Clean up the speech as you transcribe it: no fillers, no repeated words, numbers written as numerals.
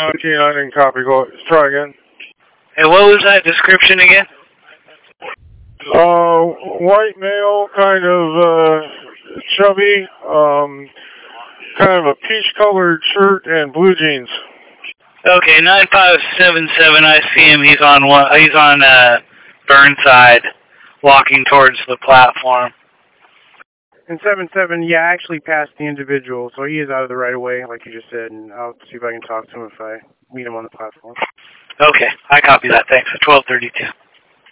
Okay, I didn't copy. Go. Try again. And what was that description again? White male, kind of chubby, kind of a peach-colored shirt and blue jeans. Okay, 9577. I see him. He's on Burnside, walking towards the platform. And 77, yeah, I actually passed the individual, so he is out of the right of way, like you just said, and I'll see if I can talk to him if I meet him on the platform. Okay, I copy that. Thanks. 1232.